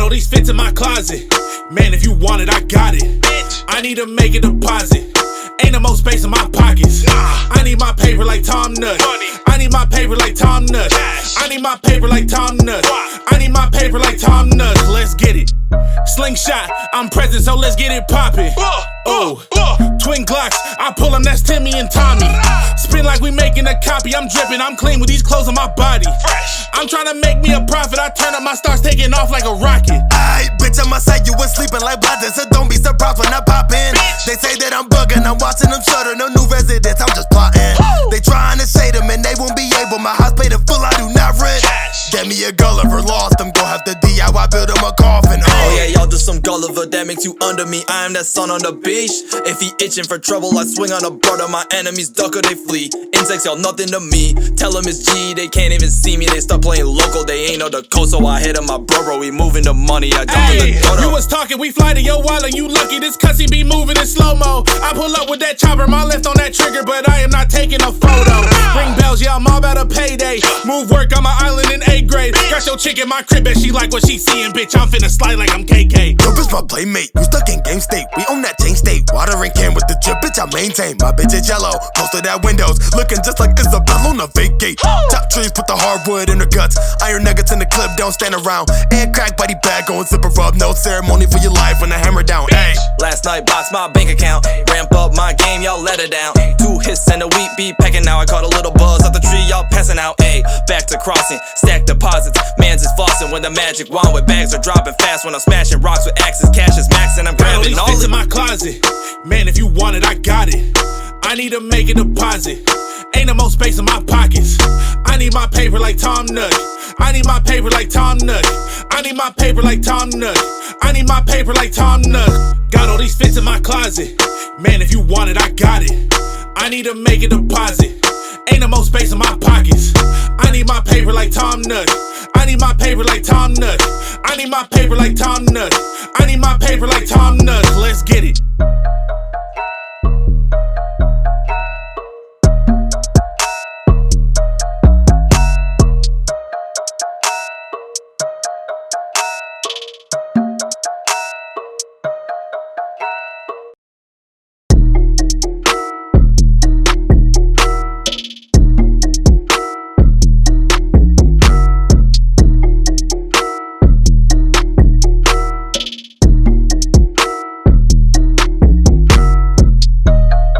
all these fits in my closet. Man, if you want it, I got it. I need to make a deposit. Ain't no more space in my pockets. I need my paper like Tom Nutt. I need my paper like Tom Nutt. I need my paper like Tom Nutt. I need my paper like Tom Nutt. Let's get it. Slingshot, I'm present, so let's get it poppin'. Oh, twin Glocks, I pull them, that's Timmy and Tommy. Spin like we making a copy, I'm drippin', I'm clean with these clothes on my body. I'm tryna make me a profit, I turn up my stars taking off like a rocket. Aight, bitch, I'ma say you was sleeping like bladders, so don't be surprised when I pop in. They say that I'm bugging, I'm watching them shutter, no new residents, I'm just plotting. They trying to shade them and they won't be able, my house paid in full, I do not rent. Get me a Gulliver, lost them, gon' have to DIY, build him a coffin. Oh yeah, y'all just some Gulliver, that makes you under me. I am that son on the beach. If he itching for trouble, I swing on a brother. My enemies duck or they flee. Insects, y'all nothing to me. Tell them it's G, they can't even see me. They start playing local, they ain't know the code. So I hit him, my bro, we moving the money. I jump in the dodo. You was talking, we fly to your wallet, you lucky this cussy be moving in slow-mo. I pull up with that chopper, my left on that trigger, but I am not taking a photo. Ring bells, yeah, I'm all about a payday. Move work on my island in 8th grade. Got your chick in my crib and she like what she seeing, bitch. I'm finna slide like I'm KK. Yo, bitch, my playmate, you stuck in game state. We own that chain state. Watering can with the drip, bitch, I maintain. My bitch is yellow, close to that windows, looking just like Isabella on a vacate. Chop trees, put the hardwood in her guts. Iron nuggets in the clip, don't stand around. And crack body bag, going zipper rub. No ceremony for your life when I hammer down. Ayy. Last night boxed my bank account. Ramp up my game, y'all let it down. 2 hits and a wheat be pecking now. I caught a little buzz out the tree, y'all passing out. Ayy, back to crossing, stack deposits. Mans is flossing when the magic wand with bags are dropping fast. When I'm smashing rocks with axes, cash is maxing. I'm grabbing all fits in my closet. Man, if you want it, I got it. I need to make a deposit. Ain't no more space in my pockets. I need my paper like Tom Nutt. I need my paper like Tom Nutt. I need my paper like Tom Nutt. I need my paper like Tom Nutt. Got all these fits in my closet. Man, if you want it, I got it. I need to make a deposit. Ain't no more space in my pockets. I need my paper like Tom Nutt. I need my paper like Tom Nutt. I need my paper like Tom Nutt. I need my paper like Tom Nutt. Let's get it.